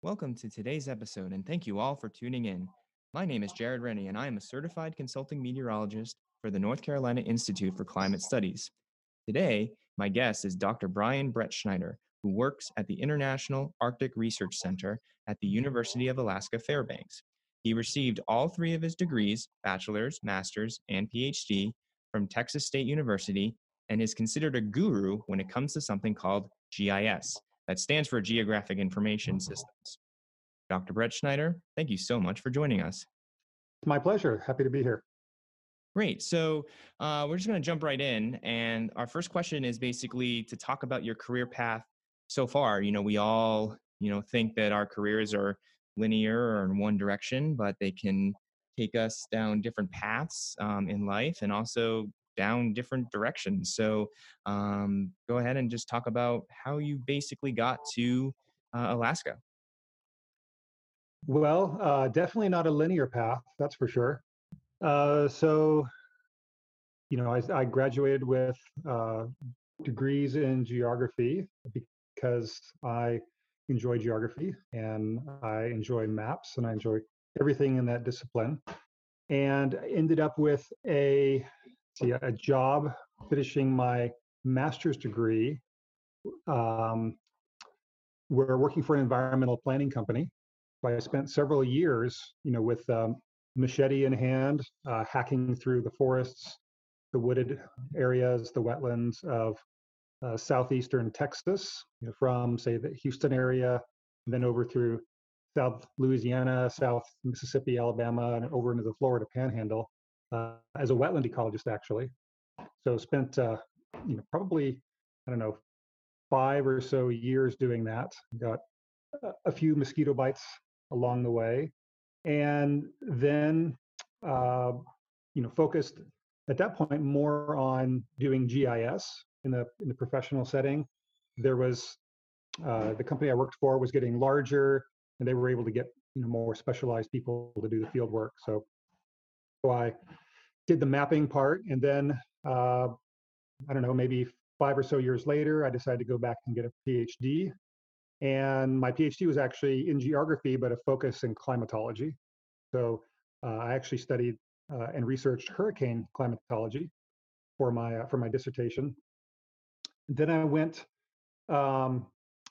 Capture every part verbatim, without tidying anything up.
Welcome to today's episode, and thank you all for tuning in. My name is Jared Rennie, and I am a certified consulting meteorologist for the North Carolina Institute for Climate Studies. Today, my guest is Doctor Brian Brettschneider, who works at the International Arctic Research Center at the University of Alaska Fairbanks. He received all three of his degrees, bachelor's, master's, and PhD, from Texas State University, and is considered a guru when it comes to something called G I S. That stands for Geographic Information Systems. Doctor Brett Schneider, thank you so much for joining us. My pleasure. Happy to be here. Great. So uh, we're just going to jump right in. And our first question is basically to talk about your career path so far. You know, we all, you know, think that our careers are linear or in one direction, but they can take us down different paths um, in life and also down different directions. So um, go ahead and just talk about how you basically got to uh, Alaska. Well, uh, definitely not a linear path, that's for sure. Uh, so, you know, I, I graduated with uh, degrees in geography because I enjoy geography and I enjoy maps and I enjoy everything in that discipline. And I ended up with a see, a job finishing my master's degree. Um, we're working for an environmental planning company. So I spent several years, you know, with um, machete in hand, uh, hacking through the forests, the wooded areas, the wetlands of uh, southeastern Texas, you know, from say the Houston area, and then over through South Louisiana, South Mississippi, Alabama, and over into the Florida Panhandle uh, as a wetland ecologist, actually. So spent, uh, you know, probably I don't know five or so years doing that. Got a few mosquito bites along the way, and then uh, you know focused at that point more on doing G I S in the in the professional setting. There was uh, the company I worked for was getting larger, and they were able to get you know more specialized people to do the field work. So, so I did the mapping part, and then uh, I don't know, maybe five or so years later, I decided to go back and get a PhD. And my PhD was actually in geography, but a focus in climatology. So uh, I actually studied uh, and researched hurricane climatology for my uh, for my dissertation. Then I went um,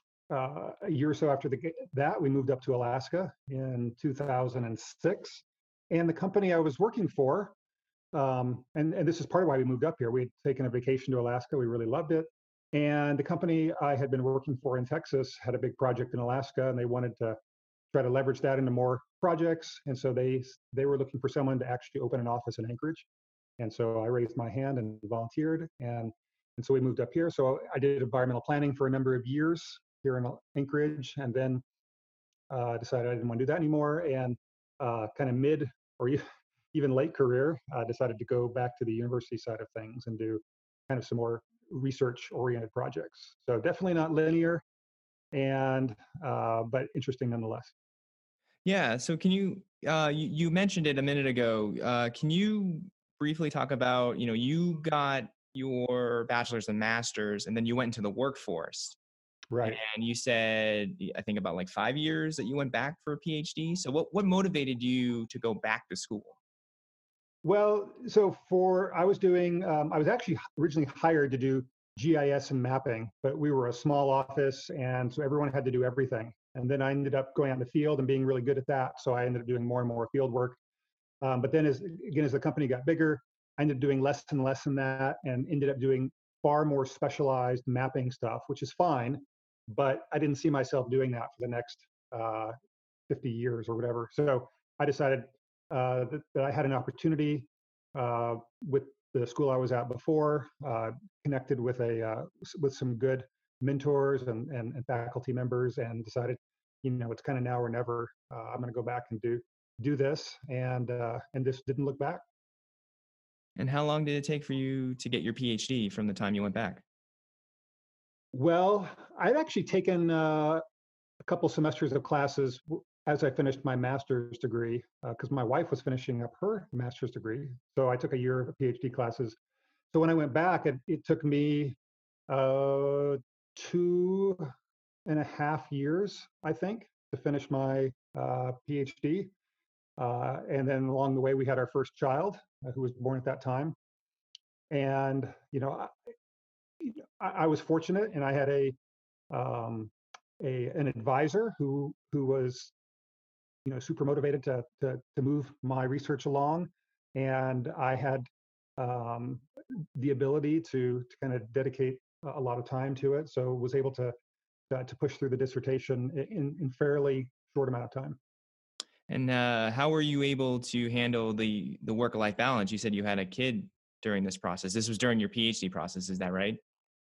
uh, a year or so after the, that, we moved up to Alaska in two thousand six. And the company I was working for, um, and, and this is part of why we moved up here. We had taken a vacation to Alaska. We really loved it. And the company I had been working for in Texas had a big project in Alaska, and they wanted to try to leverage that into more projects. And so they they were looking for someone to actually open an office in Anchorage. And so I raised my hand and volunteered, and and so we moved up here. So I did environmental planning for a number of years here in Anchorage, and then uh, decided I didn't want to do that anymore. And uh, kind of mid or even late career, uh, decided to go back to the university side of things and do kind of some more research-oriented projects. So definitely not linear, and uh, but interesting nonetheless. Yeah. So can you, uh, you, you mentioned it a minute ago. Uh, can you briefly talk about, you know, you got your bachelor's and master's, and then you went into the workforce. Right. And you said, I think about like five years that you went back for a PhD. So what, what motivated you to go back to school? Well, so for I was doing, um, I was actually originally hired to do G I S and mapping, but we were a small office, and so everyone had to do everything. And then I ended up going out in the field and being really good at that. So I ended up doing more and more field work. Um, but then, as again, as the company got bigger, I ended up doing less and less than that, and ended up doing far more specialized mapping stuff, which is fine. But I didn't see myself doing that for the next uh, fifty years or whatever. So I decided uh, that, that I had an opportunity uh, with the school I was at before, uh, connected with a uh, with some good mentors and, and, and faculty members, and decided, you know, it's kind of now or never. Uh, I'm going to go back and do do this, and uh, and just didn't look back. And how long did it take for you to get your PhD from the time you went back? Well, I'd actually taken uh, a couple semesters of classes as I finished my master's degree, because uh, my wife was finishing up her master's degree. So I took a year of PhD classes. So when I went back, it, it took me uh, two and a half years, I think, to finish my uh, PhD. Uh, and then along the way, we had our first child uh, who was born at that time. And, you know, I, I was fortunate and I had a, um, a an advisor who who was, you know, super motivated to, to, to move my research along. And I had um, the ability to, to kind of dedicate a lot of time to it. So was able to, uh, to push through the dissertation in, in fairly short amount of time. And uh, how were you able to handle the the work-life balance? You said you had a kid during this process. This was during your PhD process, is that right?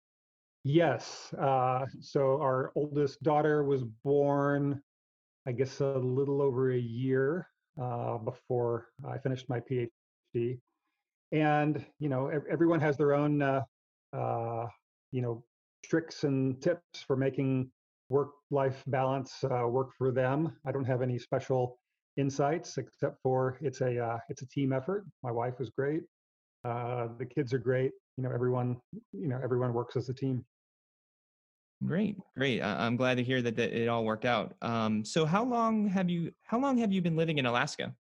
Yes. Uh, so our oldest daughter was born, I guess, a little over a year uh, before I finished my PhD. And, you know, ev- everyone has their own, uh, uh, you know, tricks and tips for making work-life balance uh, work for them. I don't have any special insights except for it's a uh, it's a team effort. My wife is great. Uh, the kids are great. You know, everyone, you know, everyone works as a team. Great, great. I- I'm glad to hear that, that it all worked out. Um, so how long have you how long have you been living in Alaska?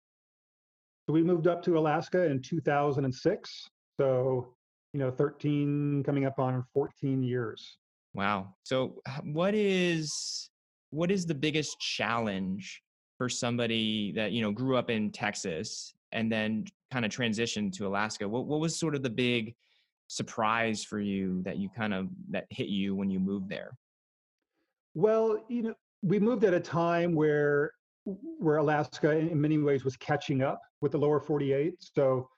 So we moved up to Alaska in two thousand six. So, you know, thirteen coming up on fourteen years. Wow. So h- what is what is the biggest challenge for somebody that, you know, grew up in Texas and then kind of transitioned to Alaska? What what was sort of the big surprise for you that you kind of that hit you when you moved there? Well, you know, we moved at a time where where Alaska in many ways was catching up with the lower forty-eight. So,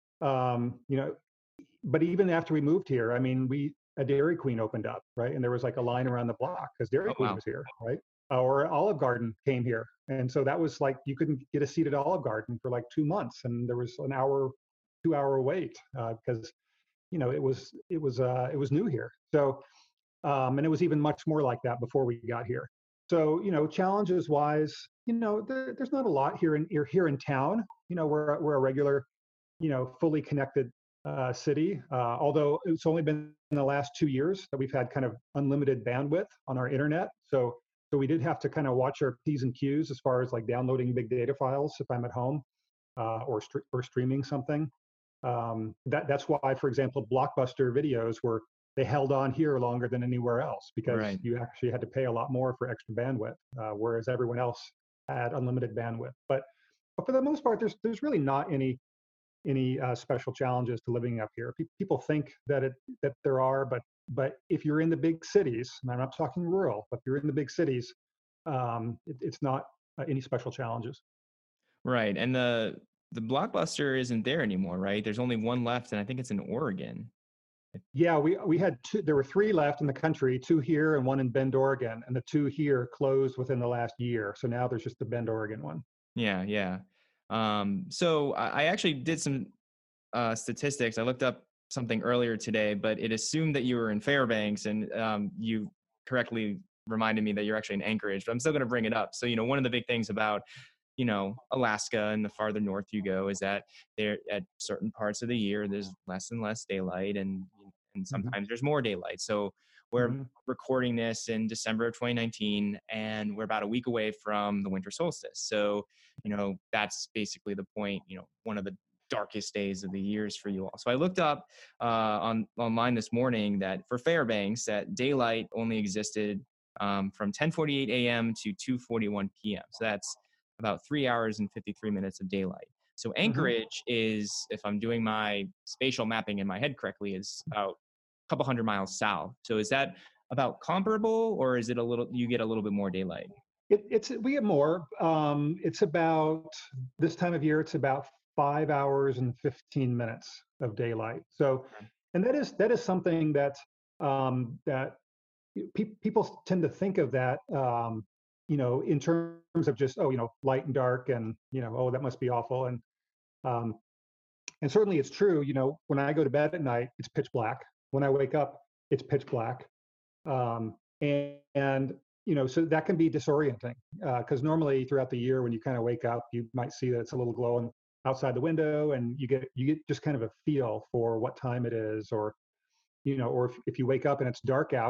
um, you know, but even after we moved here, I mean, we a Dairy Queen opened up, right? And there was like a line around the block because Dairy Oh Queen wow. was here, right? Or Olive Garden came here, and so that was like you couldn't get a seat at Olive Garden for like two months, and there was an hour, two hour wait uh, because you know it was it was uh, it was new here. So um, and it was even much more like that before we got here. So you know, challenges wise, you know, there, there's not a lot here in here here in town. You know, we're we're a regular, you know, fully connected uh, city. Uh, although it's only been in the last two years that we've had kind of unlimited bandwidth on our internet. So so we did have to kind of watch our P's and Q's as far as like downloading big data files if I'm at home uh, or stre- or streaming something. Um, that that's why, for example, Blockbuster videos were they held on here longer than anywhere else because Right. you actually had to pay a lot more for extra bandwidth, uh, whereas everyone else had unlimited bandwidth. But but for the most part, there's there's really not any any uh, special challenges to living up here. Pe- people think that it that there are, but but if you're in the big cities, and I'm not talking rural, but if you're in the big cities, um, it, it's not uh, any special challenges. Right. And the the Blockbuster isn't there anymore, right? There's only one left and I think it's in Oregon. Yeah, we we had two. There were three left in the country, two here and one in Bend, Oregon, and the two here closed within the last year. So now there's just the Bend, Oregon one. Yeah, yeah. Um, so I, I actually did some uh, statistics. I looked up something earlier today, but it assumed that you were in Fairbanks, and um, you correctly reminded me that you're actually in Anchorage. But I'm still going to bring it up. So you know, one of the big things about you know Alaska and the farther north you go is that there at certain parts of the year there's less and less daylight, and and Hmm. sometimes there's more daylight. So we're Hmm. recording this in December of twenty nineteen, and we're about a week away from the winter solstice. So you know that's basically the point. You know, one of the darkest days of the years for you all. So I looked up uh, on online this morning that for Fairbanks, that daylight only existed um, from ten forty-eight a m to two forty-one p m. So that's about three hours and fifty-three minutes of daylight. So Hmm. Anchorage is, if I'm doing my spatial mapping in my head correctly, is about a couple hundred miles south. So is that about comparable, or is it a little? You get a little bit more daylight? It, it's we get more. Um, it's about this time of year. It's about five hours and fifteen minutes of daylight. So, and that is that is something that um, that pe- people tend to think of that, um, you know, in terms of just, oh, you know, light and dark and, you know, oh, that must be awful. And, um, and certainly it's true, you know, when I go to bed at night, it's pitch black. When I wake up, it's pitch black. Um, and, and, you know, so that can be disorienting because uh, normally throughout the year when you kind of wake up, you might see that it's a little glowing outside the window and you get, you get just kind of a feel for what time it is or, you know, or if, if you wake up and it's dark out,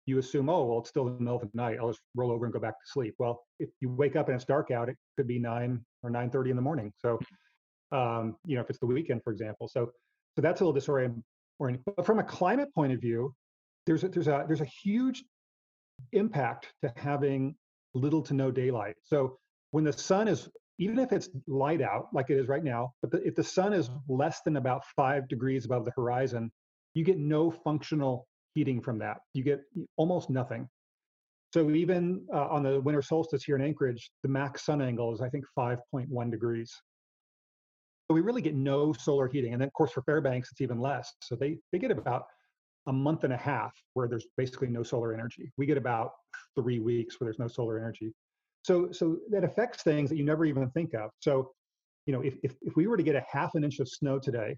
you assume, oh, well, it's still the middle of the night. I'll just roll over and go back to sleep. Well, if you wake up and it's dark out, it could be nine or nine thirty in the morning. So, um, you know, if it's the weekend, for example. So, so that's a little disorienting. But from a climate point of view, there's a, there's a there's a huge impact to having little to no daylight. So when the sun is, even if it's light out like it is right now, but the, if the sun is less than about five degrees above the horizon, you get no functional heating from that. You get almost nothing. So even uh, on the winter solstice here in Anchorage, the max sun angle is, I think, five point one degrees. So we really get no solar heating. And then, of course, for Fairbanks, it's even less. So they, they get about a month and a half where there's basically no solar energy. We get about three weeks where there's no solar energy. So, so that affects things that you never even think of. So, you know, if, if, if we were to get a half an inch of snow today,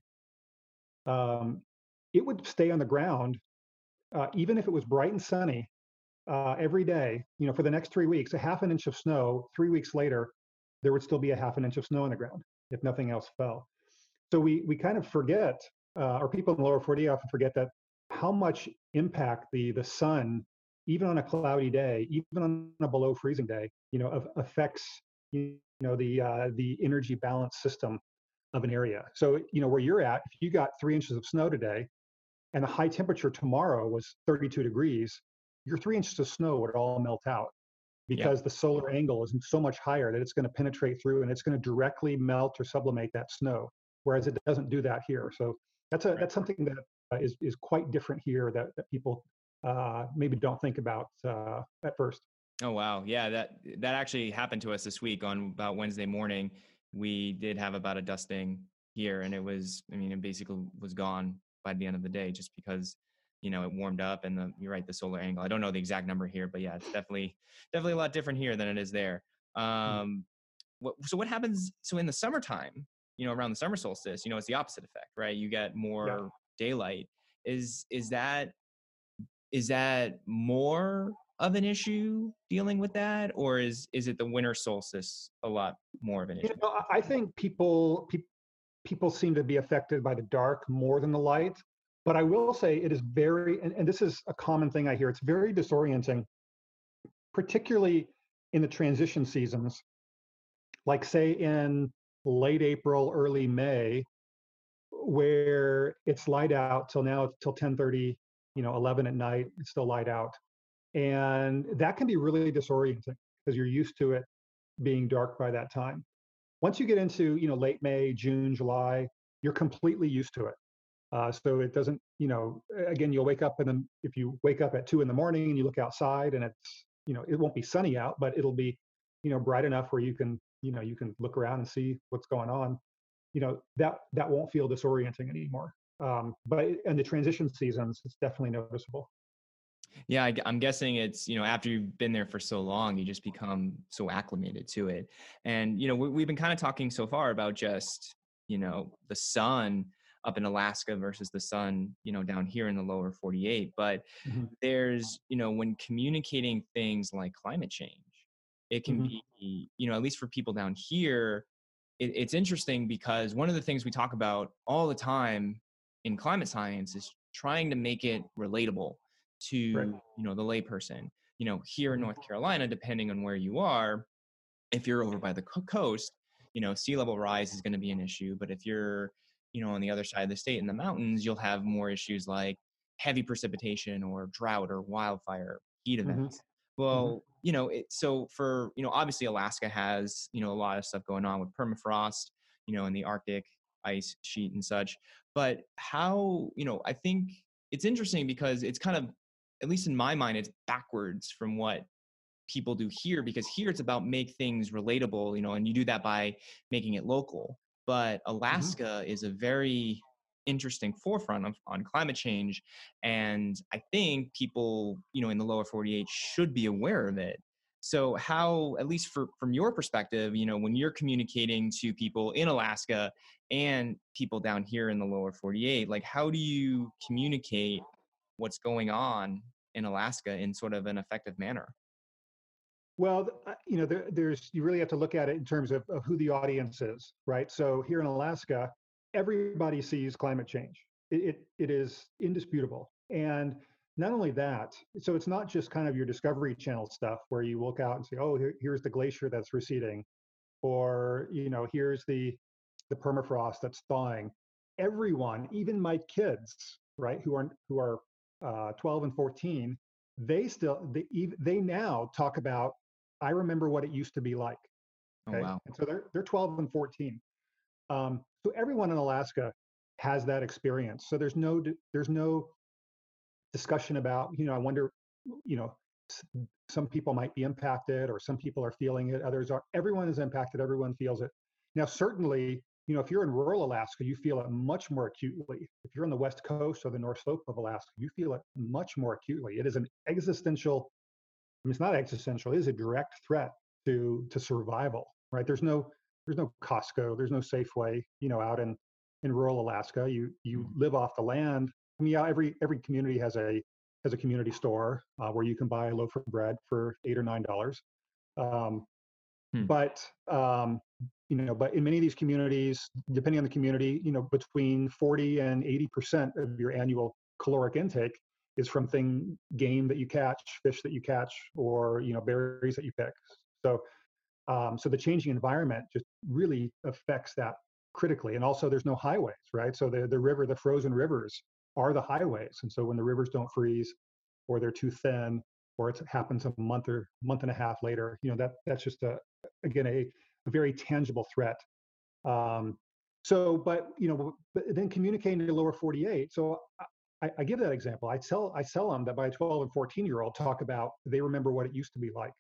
um, it would stay on the ground, uh, even if it was bright and sunny uh, every day, you know, for the next three weeks, a half an inch of snow, three weeks later, there would still be a half an inch of snow on the ground if nothing else fell. So we, we kind of forget, uh, or people in the lower forty-eight often forget that how much impact the, the sun, even on a cloudy day, even on a below freezing day, you know, affects, you know, the, uh, the energy balance system of an area. So, you know, where you're at, if you got three inches of snow today and the high temperature tomorrow was thirty-two degrees, your three inches of snow would all melt out because yeah. the solar angle is so much higher that it's going to penetrate through and it's going to directly melt or sublimate that snow, whereas it doesn't do that here. So that's a right. that's something that uh, is is quite different here that, that people uh, maybe don't think about uh, at first. Oh, wow. Yeah, that that actually happened to us this week on about Wednesday morning. We did have about a dusting here, and it was, I mean, it basically was gone by the end of the day just because, you know, it warmed up and the, you're right, the solar angle. I don't know the exact number here, but yeah, it's definitely, definitely a lot different here than it is there. Um, what, so what happens, so in the summertime, you know, around the summer solstice, you know, it's the opposite effect, right? You get more yeah. daylight. Is, is that, is that more of an issue dealing with that, or is is it the winter solstice a lot more of an issue? You know, I think people pe- people seem to be affected by the dark more than the light. But I will say it is very, and, and this is a common thing I hear. It's very disorienting, particularly in the transition seasons, like say in late April, early May, where it's light out till now till ten thirty, you know, eleven at night. It's still light out. And that can be really disorienting because you're used to it being dark by that time. Once you get into, you know, late May, June, July, you're completely used to it. Uh, so it doesn't, you know, again, you'll wake up and then if you wake up at two in the morning and you look outside and it's, you know, it won't be sunny out, but it'll be, you know, bright enough where you can, you know, you can look around and see what's going on. You know, that that won't feel disorienting anymore. Um, but in the transition seasons, it's definitely noticeable. Yeah, I, I'm guessing it's, you know, after you've been there for so long, you just become so acclimated to it. And, you know, we, we've been kind of talking so far about just, you know, the sun up in Alaska versus the sun, you know, down here in the lower forty-eight. But mm-hmm. there's, you know, when communicating things like climate change, it can mm-hmm. be, you know, at least for people down here, it, it's interesting because one of the things we talk about all the time in climate science is trying to make it relatable to, right. you know, the layperson. You know, here in North Carolina, depending on where you are, if you're over by the coast, you know, sea level rise is going to be an issue. But if you're, you know, on the other side of the state in the mountains, you'll have more issues like heavy precipitation or drought or wildfire heat events. Mm-hmm. Well, mm-hmm. you know, it, so for, you know, obviously Alaska has, you know, a lot of stuff going on with permafrost, you know, in the Arctic ice sheet and such. But how, you know, I think it's interesting because it's kind of, at least in my mind, it's backwards from what people do here, because here it's about make things relatable, you know, and you do that by making it local. But Alaska mm-hmm. is a very interesting forefront of, on climate change. And I think people, you know, in the lower forty-eight should be aware of it. So how, at least for, from your perspective, you know, when you're communicating to people in Alaska and people down here in the lower forty-eight, like how do you communicate what's going on in Alaska in sort of an effective manner? Well, you know, there, there's, you really have to look at it in terms of, of who the audience is, right? So here in Alaska, everybody sees climate change. It, it, it is indisputable. And not only that, so it's not just kind of your Discovery Channel stuff where you look out and say, oh, here, here's the glacier that's receding, or you know, here's the the permafrost that's thawing. Everyone, even my kids, right, who are who are uh, twelve and fourteen, they still they they now talk about, I remember what it used to be like. Oh, Okay, wow. and so they're they're twelve and fourteen. Um, so everyone in Alaska has that experience. So there's no there's no discussion about, you know, I wonder, you know, some people might be impacted or some people are feeling it, others are. Everyone is impacted, everyone feels it. Now, certainly, you know, if you're in rural Alaska, you feel it much more acutely. If you're on the west coast or the north slope of Alaska, you feel it much more acutely. It is an existential, I mean, it's not existential, it is a direct threat to to survival, right? There's no there's no Costco, there's no Safeway, you know, out in in rural Alaska. You you Mhm. live off the land. I mean, yeah, every every community has a has a community store uh, where you can buy a loaf of bread for eight or nine dollars. Um, Hmm. but um, you know, but in many of these communities, depending on the community, you know, between forty and eighty percent of your annual caloric intake is from thing game that you catch, fish that you catch, or you know, berries that you pick. So um, so the changing environment just really affects that critically. And also, there's no highways, right? So the the river, the frozen rivers, are the highways. And so when the rivers don't freeze, or they're too thin, or it happens a month or month and a half later, you know, that that's just a again a, a very tangible threat. Um, so, but you know, but then communicating to the lower forty-eight. So I, I give that example. I tell I tell them that by twelve and fourteen year old talk about they remember what it used to be like,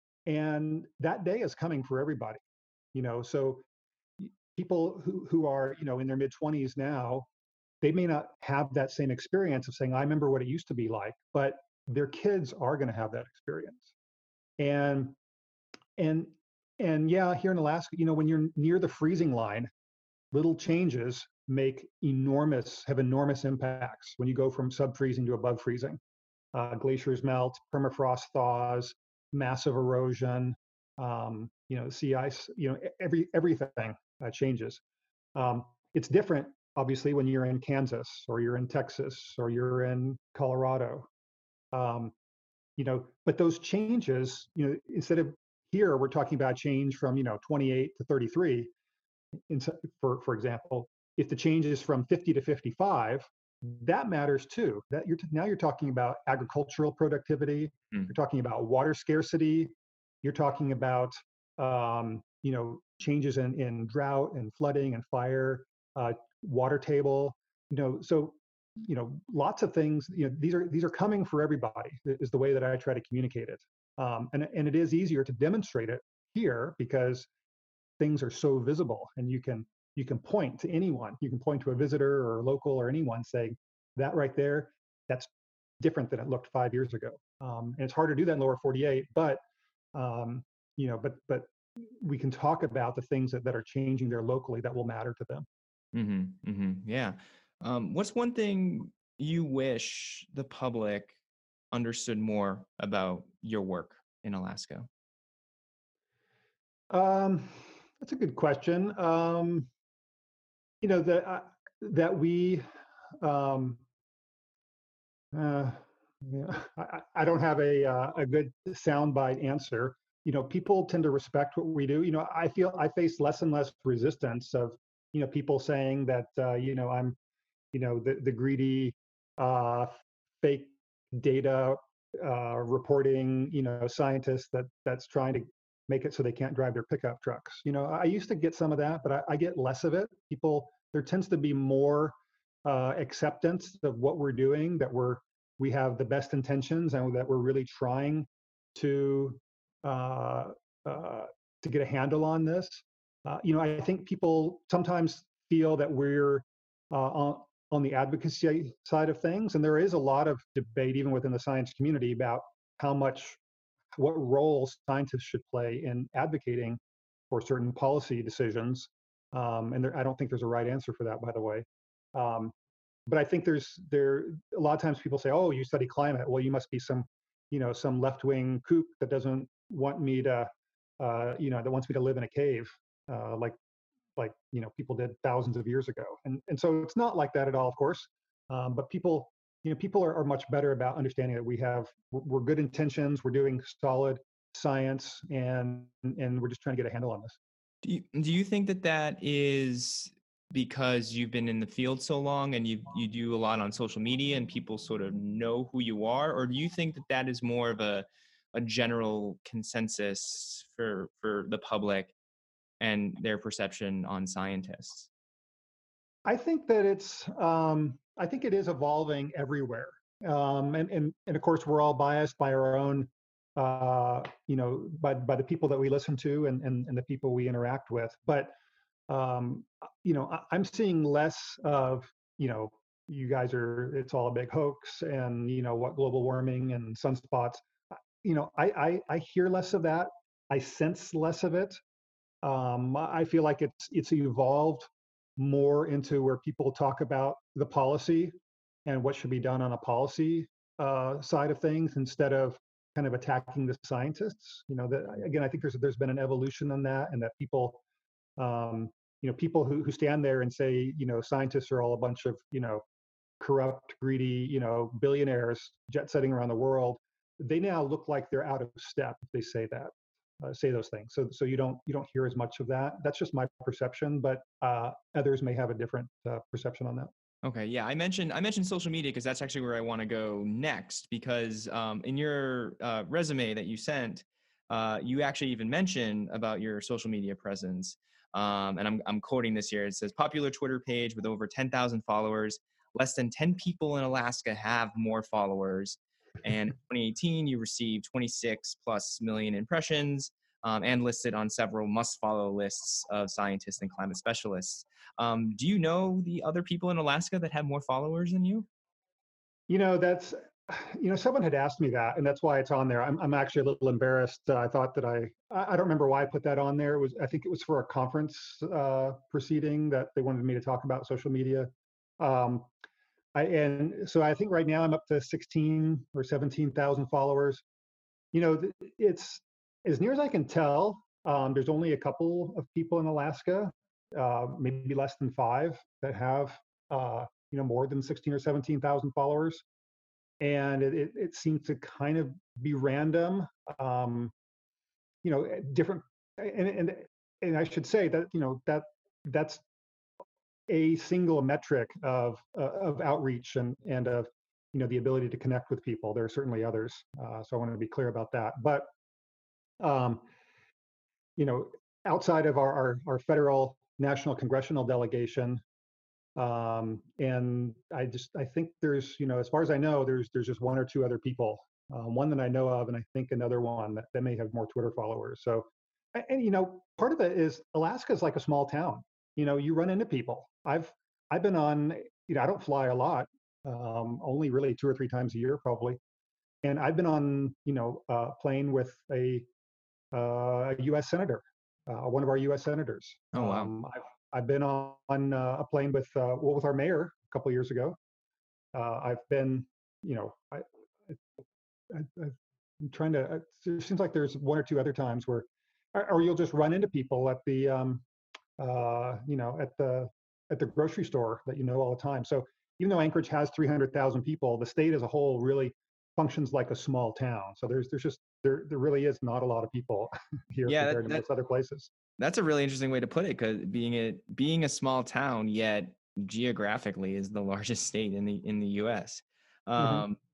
and that day is coming for everybody. You know, so people who who are you know in their mid twenties now, they may not have that same experience of saying I remember what it used to be like, but their kids are going to have that experience. And and and yeah, here in Alaska, you know, when you're near the freezing line, little changes make enormous have enormous impacts when you go from sub-freezing to above freezing. Uh, glaciers melt, permafrost thaws, massive erosion, um, you know, sea ice, you know, every everything uh, changes. Um, it's different, obviously, when you're in Kansas or you're in Texas or you're in Colorado. Um, you know, but those changes, you know, instead of here, we're talking about change from you know twenty-eight to thirty-three. In, for for example, if the change is from fifty to fifty-five, that matters too. That you're now you're talking about agricultural productivity. Hmm. You're talking about water scarcity. You're talking about um, you know changes in in drought and flooding and fire, uh, water table. You know, so you know lots of things. You know, these are these are coming for everybody. Is the way that I try to communicate it, um, and and it is easier to demonstrate it here because things are so visible and you can you can point to anyone, you can point to a visitor or a local or anyone saying that right there, that's different than it looked five years ago. Um, and it's hard to do that in lower forty-eight, but um, you know but but we can talk about the things that, that are changing there locally that will matter to them. Hmm. Hmm. Yeah. Um, what's one thing you wish the public understood more about your work in Alaska? um, that's a good question. um, you know that uh, that we um, Uh, yeah, I, I don't have a uh, a good soundbite answer. You know, people tend to respect what we do. You know, I feel I face less and less resistance of you know people saying that uh, you know I'm you know the the greedy uh, fake data uh, reporting you know scientist that that's trying to make it so they can't drive their pickup trucks. You know, I used to get some of that, but I, I get less of it. People there tends to be more uh, acceptance of what we're doing, that we're we have the best intentions and that we're really trying to uh, uh, to get a handle on this. Uh, you know, I think people sometimes feel that we're uh, on, on the advocacy side of things, and there is a lot of debate even within the science community about how much what role scientists should play in advocating for certain policy decisions. Um, and there, I don't think there's a right answer for that, by the way. Um, but I think there's there a lot of times people say, "Oh, you study climate. Well, you must be some, you know, some left-wing kook that doesn't want me to, uh, you know, that wants me to live in a cave, uh, like like you know people did thousands of years ago." And and so it's not like that at all, of course. Um, but people you know, people are, are much better about understanding that we have, we're, we're good intentions, we're doing solid science, and and we're just trying to get a handle on this. Do you, do you think that that is because you've been in the field so long and you you do a lot on social media and people sort of know who you are, or do you think that that is more of a a general consensus for for the public and their perception on scientists? I think that it's, um, I think it is evolving everywhere. Um, and, and, and of course, we're all biased by our own, uh, you know, by, by the people that we listen to and, and, and the people we interact with. But, um, you know, I, I'm seeing less of, you know, you guys are, it's all a big hoax and, you know, what global warming and sunspots. You know, I, I, I hear less of that. I sense less of it. Um, I feel like it's it's evolved more into where people talk about the policy and what should be done on a policy uh, side of things instead of kind of attacking the scientists. You know, that again, I think there's there's been an evolution in that, and that people, um, you know, people who who stand there and say, you know, scientists are all a bunch of, you know, corrupt, greedy, you know, billionaires jet setting around the world. They now look like they're out of step if they say that. Uh, say those things. So so you don't you don't hear as much of that. That's just my perception, but uh, others may have a different uh, perception on that. Okay, yeah, I mentioned I mentioned social media because that's actually where I want to go next. Because um, in your uh, resume that you sent, uh, you actually even mention about your social media presence. Um, and I'm I'm quoting this here. It says popular Twitter page with over ten thousand followers. Less than ten people in Alaska have more followers. And in twenty eighteen, you received twenty-six plus million impressions um, and listed on several must-follow lists of scientists and climate specialists. Um, do you know the other people in Alaska that have more followers than you? You know, that's, you know, someone had asked me that, and that's why it's on there. I'm I'm actually a little embarrassed. Uh, I thought that I I don't remember why I put that on there. It was, I think it was for a conference uh, proceeding that they wanted me to talk about social media. Um, I, and so I think right now I'm up to sixteen or seventeen thousand followers. You know, it's, as near as I can tell, um, there's only a couple of people in Alaska, uh, maybe less than five, that have, uh, you know, more than sixteen or seventeen thousand followers. And it, it, it seems to kind of be random, um, you know, different. And, and, and I should say that, you know, that that's a single metric of uh, of outreach and and of, you know, the ability to connect with people. There are certainly others, uh, so I want to be clear about that. But um, you know, outside of our our, our federal national congressional delegation, um, and I just I think there's, you know, as far as I know, there's there's just one or two other people, uh, one that I know of, and I think another one that, that may have more Twitter followers. So, and, and you know, part of it is Alaska is like a small town. You know, you run into people. I've I've been on, you know, I don't fly a lot, um, only really two or three times a year probably, and I've been on, you know, a plane with a, uh, a U S senator, uh, one of our U S senators. Oh, wow. Um, I've I've been on, on uh, a plane with uh, well, with our mayor a couple of years ago. Uh, I've been, you know, I, I, I, I'm trying to. It seems like there's one or two other times where, or, or you'll just run into people at the, um, uh, you know, at the at the grocery store that you know all the time. So even though Anchorage has three hundred thousand people, the state as a whole really functions like a small town. So there's there's just there there really is not a lot of people here Yeah, compared that, to that, most other places. that's a really interesting way to put it, because being a being a small town, yet geographically is the largest state in the in the U S. Mm-hmm. Um,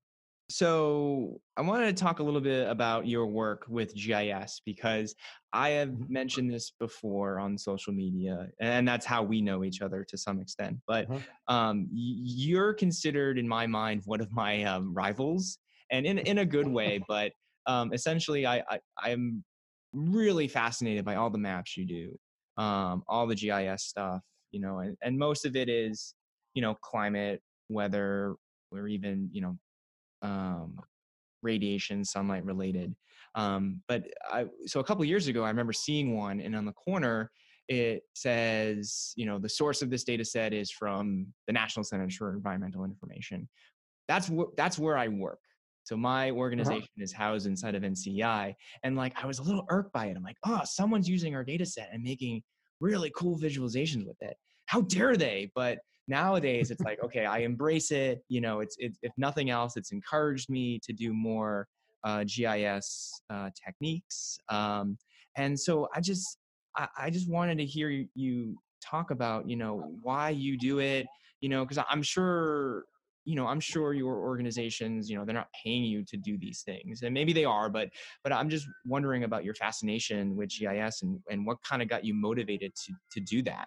So I wanted to talk a little bit about your work with G I S, because I have Mm-hmm. mentioned this before on social media, and that's how we know each other to some extent. But Uh-huh. um, you're considered, in my mind, one of my um, rivals, and in in a good way. But um, essentially, I, I I'm really fascinated by all the maps you do, um, all the G I S stuff, you know, and, and most of it is, you know, climate, weather, or even, you know, um, radiation, sunlight related. Um, but I, so a couple of years ago, I remember seeing one, and on the corner, it says, you know, the source of this data set is from the National Center for Environmental Information. That's wh- that's where I work. So my Uh-huh. organization is housed inside of N C E I, and like I was a little irked by it. I'm like, oh, someone's using our data set and making really cool visualizations with it. How dare they? But nowadays it's like, okay, I embrace it. You know, it's, it's if nothing else, it's encouraged me to do more uh, G I S uh, techniques. Um, and so I just, I, I just wanted to hear you, you talk about, you know, why you do it, you know, because I'm sure, you know, I'm sure your organizations, you know, they're not paying you to do these things, and maybe they are, but, but I'm just wondering about your fascination with G I S and, and what kind of got you motivated to, to do that.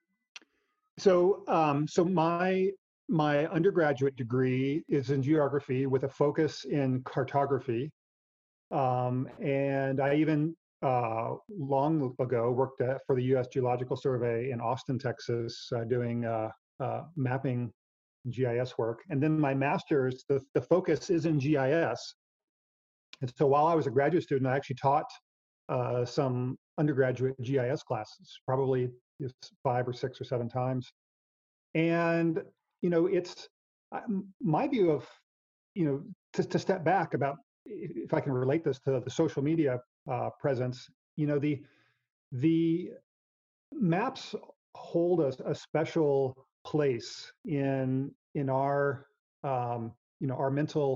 So, um, so my my undergraduate degree is in geography with a focus in cartography, um, and I even uh, long ago worked at, for the U S Geological Survey in Austin, Texas, uh, doing uh, uh, mapping G I S work. And then my master's, the, the focus is in G I S. And so while I was a graduate student, I actually taught uh, some undergraduate G I S classes, probably five or six or seven times. And, you know, it's my view of, you know, to, to step back about, if I can relate this to the social media uh, presence, you know, the, the maps hold a, a special place in, in our, um, you know, our mental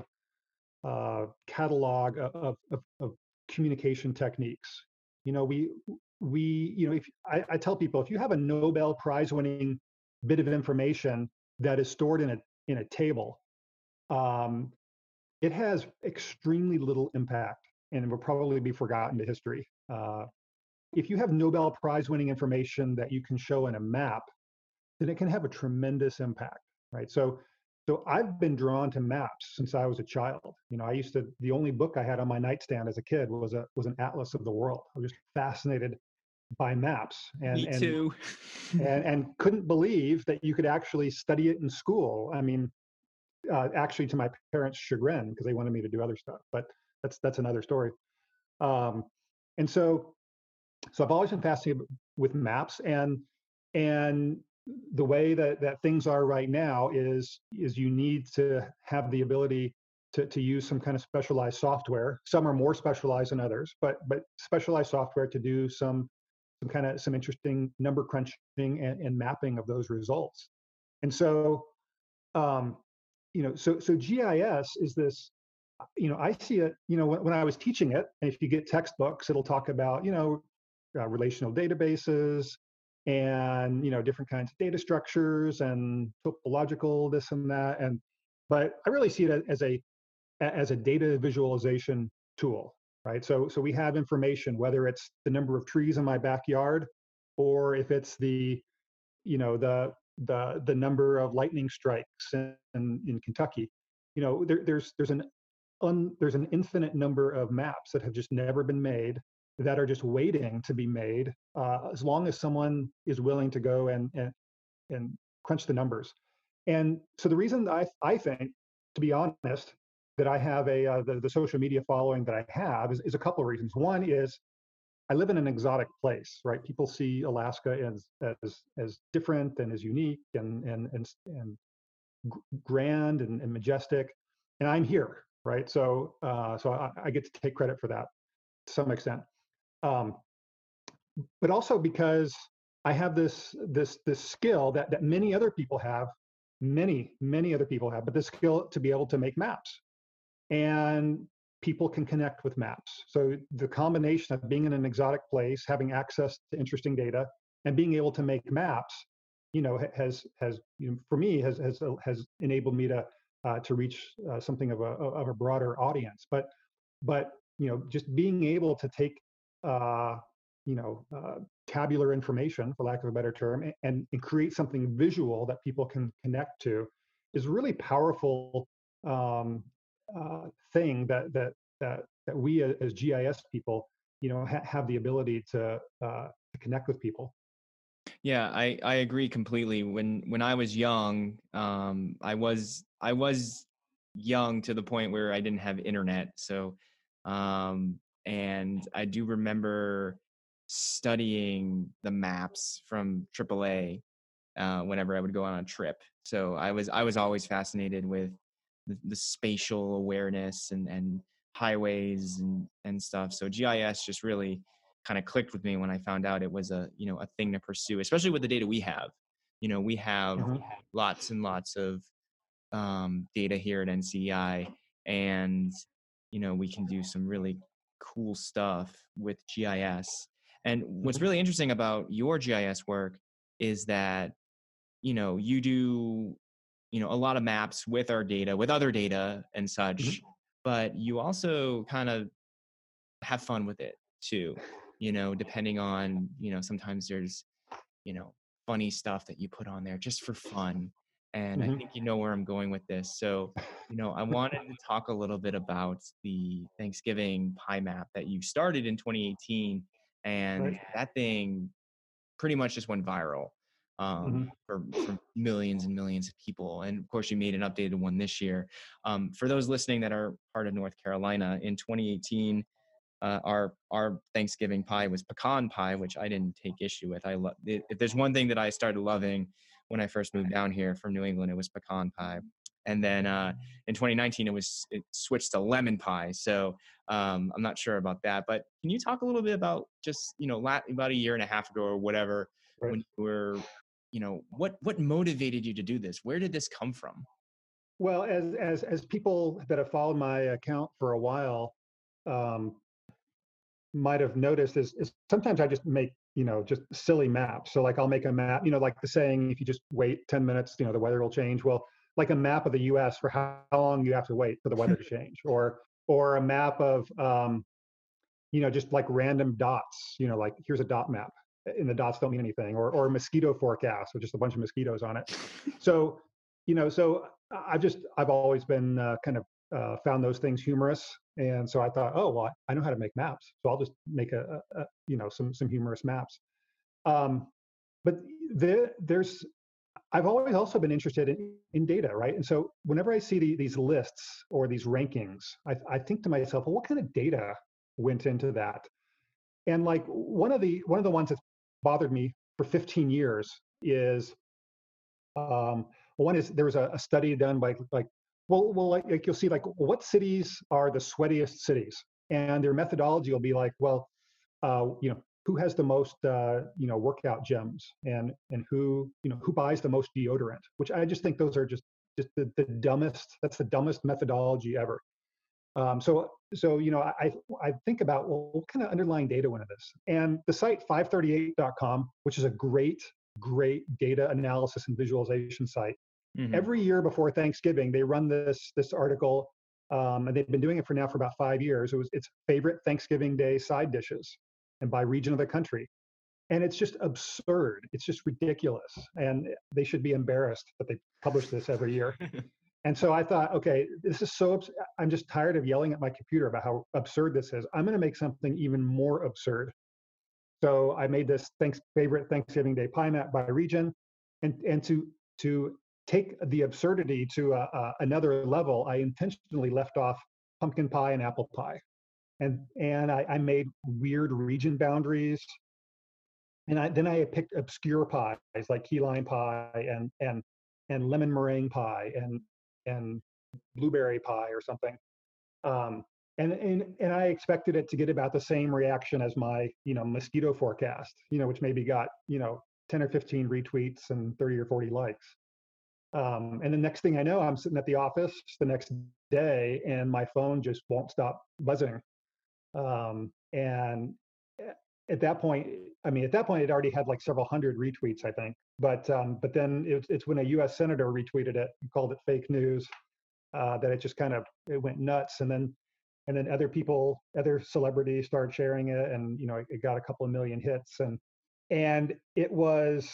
uh, catalog of, of, of communication techniques. You know, we, we, you know, if I, I tell people, if you have a Nobel Prize winning bit of information that is stored in a, in a table, um, it has extremely little impact and will probably be forgotten to history. Uh, if you have Nobel Prize winning information that you can show in a map, then it can have a tremendous impact, right? So, so I've been drawn to maps since I was a child. You know, I used to, the only book I had on my nightstand as a kid was a was an atlas of the world. I was just fascinated by maps, and Me and too. and and couldn't believe that you could actually study it in school. I mean, uh, actually, to my parents' chagrin, because they wanted me to do other stuff. But that's that's another story. Um, and so, so I've always been fascinated with maps, and and the way that that things are right now is is you need to have the ability to to use some kind of specialized software. Some are more specialized than others, but but specialized software to do some some kind of some interesting number crunching and, and mapping of those results. And so, um, you know, so so G I S is this. You know, I see it. You know, when, when I was teaching it, and if you get textbooks, it'll talk about you know uh, relational databases and you know different kinds of data structures and topological this and that. And but I really see it as a as a data visualization tool, right? So so we have information, whether it's the number of trees in my backyard, or if it's the you know the the the number of lightning strikes in in Kentucky. You know, there, there's there's an un, there's an infinite number of maps that have just never been made that are just waiting to be made, uh, as long as someone is willing to go and and and crunch the numbers. And so the reason I I think, to be honest, that I have a uh, the, the social media following that I have is, is a couple of reasons. One is I live in an exotic place, right? People see Alaska as as as different and as unique and and and and grand and, and majestic, and I'm here, right? So uh, so I, I get to take credit for that to some extent, um, but also because I have this this this skill that that many other people have, many many other people have, but the skill to be able to make maps, and people can connect with maps. So the combination of being in an exotic place, having access to interesting data, and being able to make maps, you know, has has you know, for me has has has enabled me to uh, to reach uh, something of a of a broader audience. But but you know, just being able to take uh, you know uh, tabular information, for lack of a better term, and, and create something visual that people can connect to is really powerful. Um, uh, thing that that that that we as G I S people, you know, ha- have the ability to uh, to connect with people. Yeah, I, I agree completely. When when I was young, um, I was I was young to the point where I didn't have internet. So, um, and I do remember studying the maps from triple A uh, whenever I would go on a trip. So I was I was always fascinated with the, the spatial awareness and and highways and and stuff. So G I S just really kind of clicked with me when I found out it was a you know a thing to pursue, especially with the data we have. You know, we have Mhm. lots and lots of um, data here at N C E I, and you know, we can do some really cool stuff with G I S. And what's Mhm. really interesting about your G I S work is that, you know, you do, you know, a lot of maps with our data, with other data and Mhm. such, but you also kind of have fun with it too, you know, depending on, you know, sometimes there's, you know, funny stuff that you put on there just for fun. And I Mhm. think you know where I'm going with this. So, you know, I wanted to talk a little bit about the Thanksgiving pie map that you started in twenty eighteen. Right. And that thing pretty much just went viral um, Mhm. for, for millions and millions of people. And of course, you made an updated one this year. Um, for those listening that are part of North Carolina, in twenty eighteen, uh, our our Thanksgiving pie was pecan pie, which I didn't take issue with. I love if there's one thing that I started loving when I first moved down here from New England, it was pecan pie. And then uh, in twenty nineteen, it was it switched to lemon pie. So um, I'm not sure about that. But can you talk a little bit about just you know la- about a year and a half ago or whatever Right. when you were you know what what motivated you to do this? Where did this come from? Well, as as as people that have followed my account for a while um, might have noticed, is, is sometimes I just make you know just silly maps. So like I'll make a map, you know, like the saying, if you just wait ten minutes, you know, the weather will change. Well, like a map of the U S for how long you have to wait for the weather to change, or or a map of um, you know just like random dots. You know, like here's a dot map, and the dots don't mean anything, or or a mosquito forecast with just a bunch of mosquitoes on it. So, you know, so I've just I've always been uh, kind of uh, found those things humorous, and so I thought, oh well, I know how to make maps, so I'll just make a, a, a you know some some humorous maps. Um, but there, there's I've always also been interested in, in data, right? And so whenever I see the, these lists or these rankings, I, I think to myself, well, what kind of data went into that? And like one of the one of the ones that's bothered me for fifteen years is um, one is there was a, a study done by like well well like, like you'll see like what cities are the sweatiest cities, and their methodology will be like well uh, you know who has the most uh, you know workout gyms, and and who you know who buys the most deodorant, which I just think those are just just the, the dumbest that's the dumbest methodology ever. Um, so, so you know, I I think about well, what kind of underlying data went into this, and the site five thirty-eight dot com, which is a great great data analysis and visualization site. Mm-hmm. Every year before Thanksgiving, they run this this article, um, and they've been doing it for now for about five years. It was its favorite Thanksgiving Day side dishes, and by region of the country, and it's just absurd. It's just ridiculous, and they should be embarrassed that they publish this every year. And so I thought, okay, this is so, abs- I'm just tired of yelling at my computer about how absurd this is. I'm going to make something even more absurd. So I made this thanks favorite Thanksgiving Day pie map by region, and and to to take the absurdity to a, a, another level, I intentionally left off pumpkin pie and apple pie, and and I, I made weird region boundaries, and I, then I picked obscure pies like key lime pie and and and lemon meringue pie and and blueberry pie or something. Um, and, and and I expected it to get about the same reaction as my you know mosquito forecast, you know, which maybe got you know ten or fifteen retweets and thirty or forty likes. Um, and the next thing I know, I'm sitting at the office the next day, and my phone just won't stop buzzing. Um, and at that point, I mean, at that point, it already had like several hundred retweets, I think. But um, but then it, it's when a U S senator retweeted it, and called it fake news, uh, that it just kind of it went nuts. And then and then other people, other celebrities started sharing it, and you know, it, it got a couple of million hits, and and it was,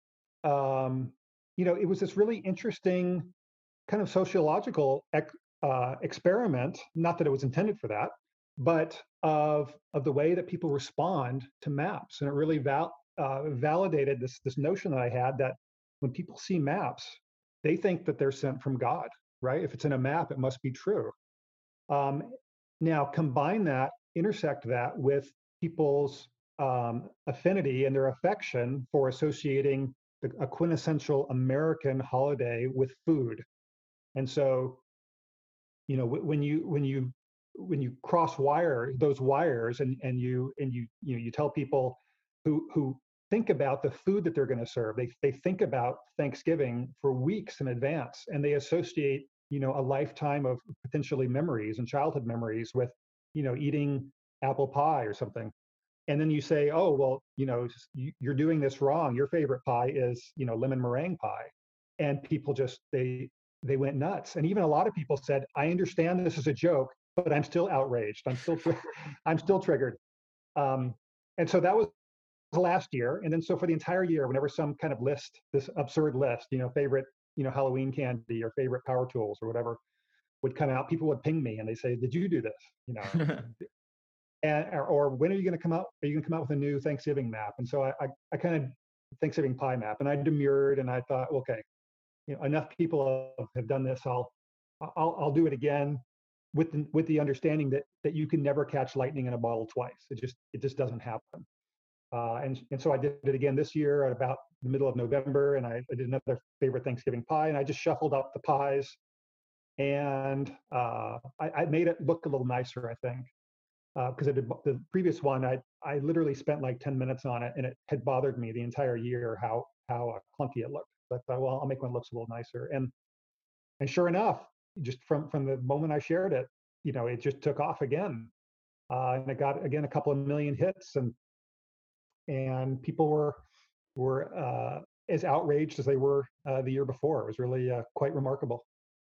um, you know, it was this really interesting kind of sociological ec- uh, experiment. Not that it was intended for that, but of of the way that people respond to maps, and it really val- uh, validated this this notion that I had that when people see maps, they think that they're sent from God, right? If it's in a map, it must be true. Um, Now combine that, intersect that with people's um, affinity and their affection for associating the, a quintessential American holiday with food. And so, you know, when you when you when you cross wire those wires, and and you and you you know you tell people who who think about the food that they're going to serve. They they think about Thanksgiving for weeks in advance, and they associate, you know, a lifetime of potentially memories and childhood memories with, you know, eating apple pie or something. And then you say, oh, well, you know, you're doing this wrong. Your favorite pie is, you know, lemon meringue pie. And people just, they, they went nuts. And even a lot of people said, I understand this is a joke, but I'm still outraged. I'm still, I'm still triggered. Um, and so that was last year. And then so for the entire year, whenever some kind of list, this absurd list, you know, favorite, you know, Halloween candy or favorite power tools or whatever would come out, people would ping me and they say, did you do this? You know, and or, or when are you going to come out? Are you going to come out with a new Thanksgiving map? And so I, I, I kind of Thanksgiving pie map, and I demurred, and I thought, okay, you know, enough people have done this. I'll, I'll, I'll do it again, with the, with the understanding that that you can never catch lightning in a bottle twice. It just, it just doesn't happen. Uh, and and so I did it again this year at about the middle of November, and I, I did another favorite Thanksgiving pie, and I just shuffled up the pies, and uh, I, I made it look a little nicer, I think. Because uh, the previous one, I I literally spent like ten minutes on it, and it had bothered me the entire year how how uh, clunky it looked. But I thought, well, I'll make one that looks a little nicer. And and sure enough, just from from the moment I shared it, you know, it just took off again, uh, and it got again a couple of million hits, and and people were were uh, as outraged as they were uh, the year before. It was really uh, quite remarkable.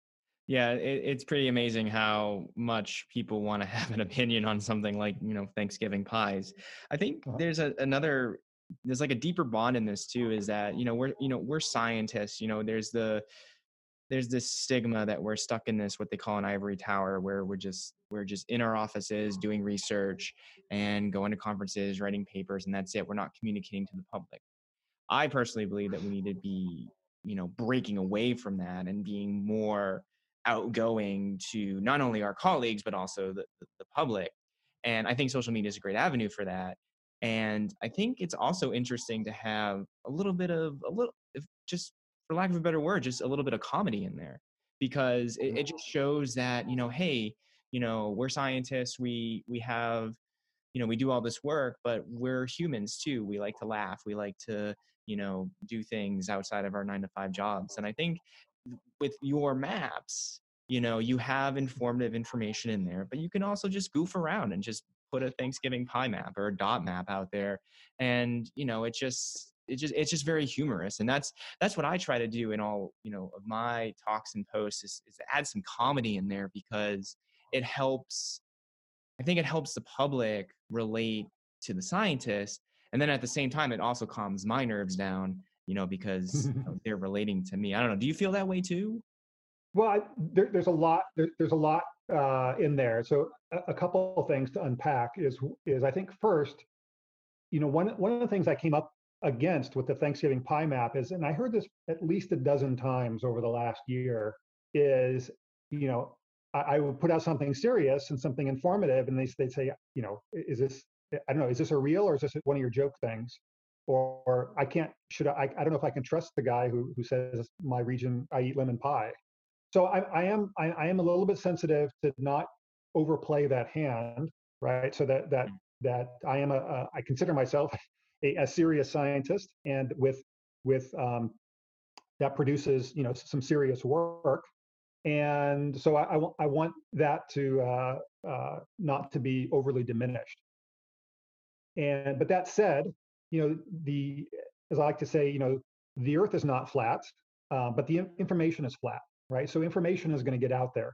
Yeah, it, it's pretty amazing how much people want to have an opinion on something like, you know, Thanksgiving pies. I think Uh-huh. there's a, another, there's like a deeper bond in this too, is that, you know, we're, you know, we're scientists, you know, there's the, there's this stigma that we're stuck in this, what they call an ivory tower, where we're just, we're just in our offices doing research and going to conferences, writing papers, and that's it. We're not communicating to the public. I personally believe that we need to be, you know, breaking away from that and being more outgoing to not only our colleagues, but also the, the, the public. And I think social media is a great avenue for that. And I think it's also interesting to have a little bit of a little, if just for lack of a better word, just a little bit of comedy in there, because it, it just shows that, you know, hey, you know, we're scientists, we, we have, you know, we do all this work, but we're humans too. We like to laugh. We like to, you know, do things outside of our nine to five jobs. And I think with your maps, you know, you have informative information in there, but you can also just goof around and just put a Thanksgiving pie map or a dot map out there. And, you know, it just, it just, it's just very humorous. And that's, that's what I try to do in all, you know, of my talks and posts is, is to add some comedy in there, because it helps, I think it helps the public relate to the scientist. And then at the same time, it also calms my nerves down, you know, because you know, they're relating to me. I don't know. Do you feel that way too? Well, I, there, there's a lot. There, there's a lot uh, in there. So a, a couple of things to unpack is is I think first, you know, one one of the things I came up against with the Thanksgiving pie map is, and I heard this at least a dozen times over the last year, is, you know, I, I would put out something serious and something informative, and they they'd say, you know, is this, I don't know, is this a real or is this one of your joke things? Or, or I can't, should I, I don't know if I can trust the guy who who says my region, I eat lemon pie. So I, I am I, I am a little bit sensitive to not overplay that hand, right? So that that that I am a, a I consider myself a, a serious scientist, and with with um, that produces, you know, some serious work, and so I, I, I want that to uh, uh, not to be overly diminished. And but that said, you know, the, as I like to say, you know, the Earth is not flat, uh, but the information is flat, right? So information is going to get out there.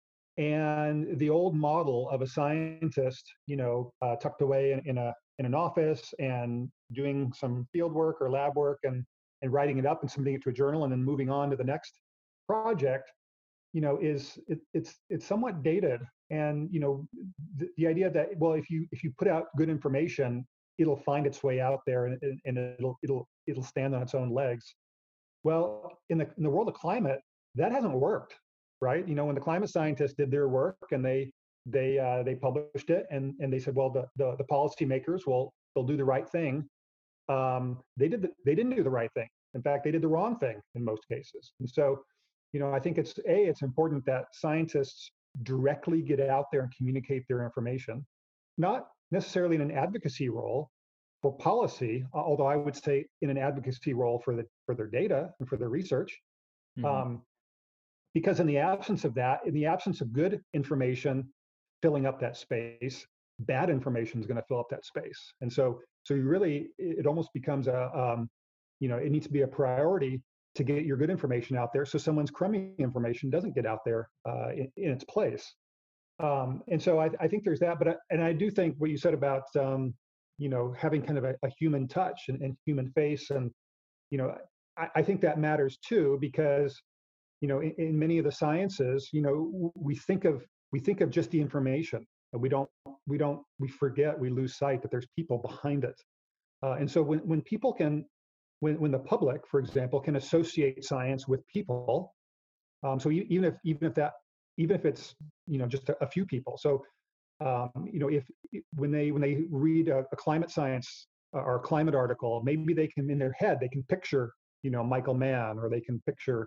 And the old model of a scientist, you know, uh, tucked away in, in a in an office and doing some field work or lab work, and and writing it up and submitting it to a journal and then moving on to the next project, you know, is it, it's it's somewhat dated. And you know, the, the idea that, well, if you if you put out good information, it'll find its way out there, and, and it'll it'll it'll stand on its own legs. Well, in the in the world of climate, that hasn't worked, right? You know, when the climate scientists did their work and they they uh, they published it, and and they said, well, the the, the policymakers will they'll do the right thing. Um, they did the, they didn't do the right thing. In fact, they did the wrong thing in most cases. And so, you know, I think it's a it's important that scientists directly get out there and communicate their information, not necessarily in an advocacy role, for policy, although I would say in an advocacy role for the for their data and for their research. Mm-hmm. Um, because in the absence of that, in the absence of good information filling up that space, bad information is going to fill up that space. And so, so you really, it almost becomes a, um, you know, it needs to be a priority to get your good information out there, so someone's crummy information doesn't get out there uh, in, in its place. Um, and so I, I think there's that, but I, and I do think what you said about um, you know, having kind of a, a human touch and, and human face, and you know, I, I think that matters too, because you know, in, in many of the sciences, you know, we think of we think of just the information, and we don't we don't we forget, we lose sight that there's people behind it. Uh, and so when when people can, when when the public, for example, can associate science with people, um, so even if even if that even if it's you know just a, a few people, so um, you know if when they when they read a, a climate science uh, or a climate article, maybe they can in their head they can picture you know Michael Mann, or they can picture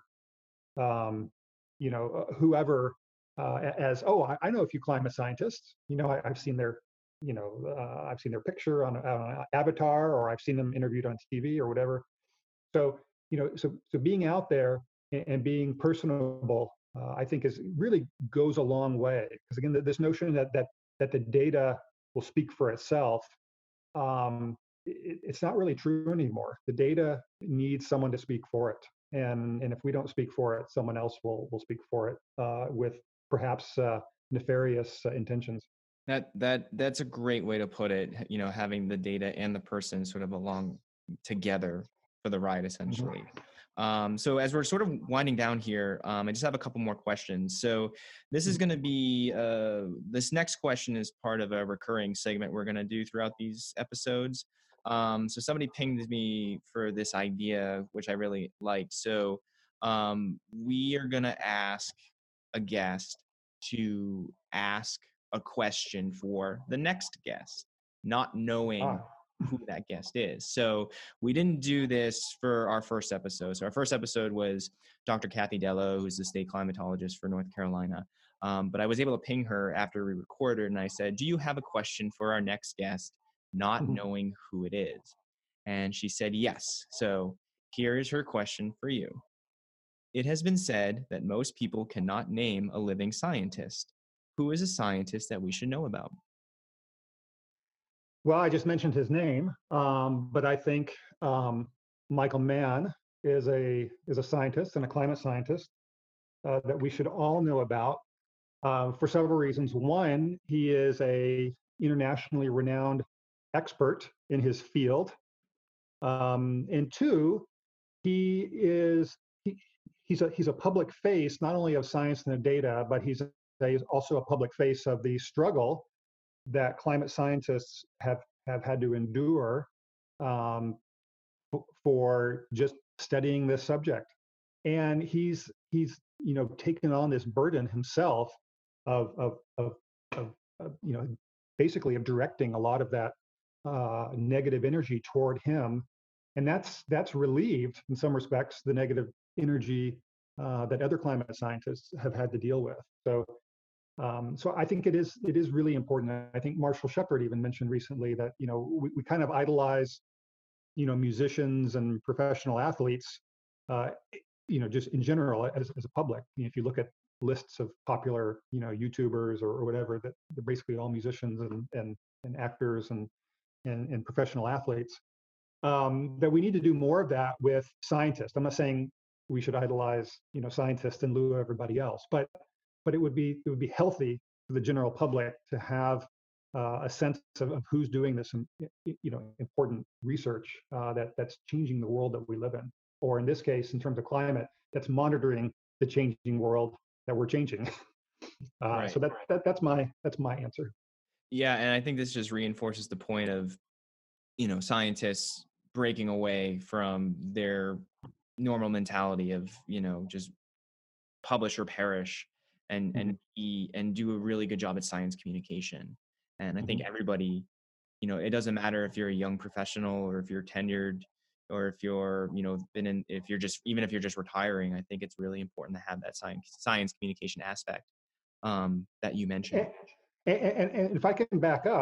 um, you know, uh, whoever uh, as, oh, I, I know a few climate scientists. You know, I, I've seen their, you know, uh, I've seen their picture on, on Avatar, or I've seen them interviewed on T V or whatever. So, you know, so so being out there and, and being personable, uh, I think is really goes a long way. Because again, this notion that that that the data will speak for itself, um, it, it's not really true anymore. The data needs someone to speak for it, and and if we don't speak for it, someone else will will speak for it uh, with perhaps uh, nefarious uh, intentions. That that that's a great way to put it. You know, having the data and the person sort of along together for the ride, Mhm. essentially. Um, so as we're sort of winding down here, um, I just have a couple more questions. So this is going to be uh, this next question is part of a recurring segment we're going to do throughout these episodes. Um, so somebody pinged me for this idea, which I really liked. So um, we are going to ask a guest to ask a question for the next guest, not knowing Ah, who that guest is. So we didn't do this for our first episode. So our first episode was Doctor Kathy Dello, who's the state climatologist for North Carolina. Um, but I was able to ping her after we recorded, and I said, do you have a question for our next guest, not mhm. knowing who it is? And she said, yes. So here is her question for you. It has been said that most people cannot name a living scientist. Who is a scientist that we should know about? Well, I just mentioned his name, um, but I think um, Michael Mann is a is a scientist and a climate scientist uh, that we should all know about uh, for several reasons. One, he is a internationally renowned expert in his field, um, and two, he is he, he's a he's a public face not only of science and the data, but he's, a, he's also a public face of the struggle that climate scientists have have had to endure um, for just studying this subject. And he's he's you know taken on this burden himself of of of, of, of you know basically of directing a lot of that uh, negative energy toward him, and that's that's relieved in some respects the negative energy uh, that other climate scientists have had to deal with. So um, so I think it is it is really important. I think Marshall Shepard even mentioned recently that you know we, we kind of idolize you know musicians and professional athletes, uh, you know just in general as, as a public. You know, if you look at lists of popular you know YouTubers or, or whatever, that they're basically all musicians and and, and actors and, and and professional athletes. Um, that we need to do more of that with scientists. I'm not saying we should idolize you know scientists in lieu of everybody else, but but it would be it would be healthy for the general public to have uh, a sense of, of who's doing this you know important research uh, that that's changing the world that we live in, or in this case, in terms of climate, that's monitoring the changing world that we're changing. Uh, Right. so that, that that's my that's my answer. Yeah, and I think this just reinforces the point of, you know, scientists breaking away from their normal mentality of, you know, just publish or perish and Mhm. and be and do a really good job at science communication. And I think Mhm. everybody, you know, it doesn't matter if you're a young professional or if you're tenured or if you're, you know, been in if you're just even if you're just retiring, I think it's really important to have that science science communication aspect um, that you mentioned. And, and, and if I can back up,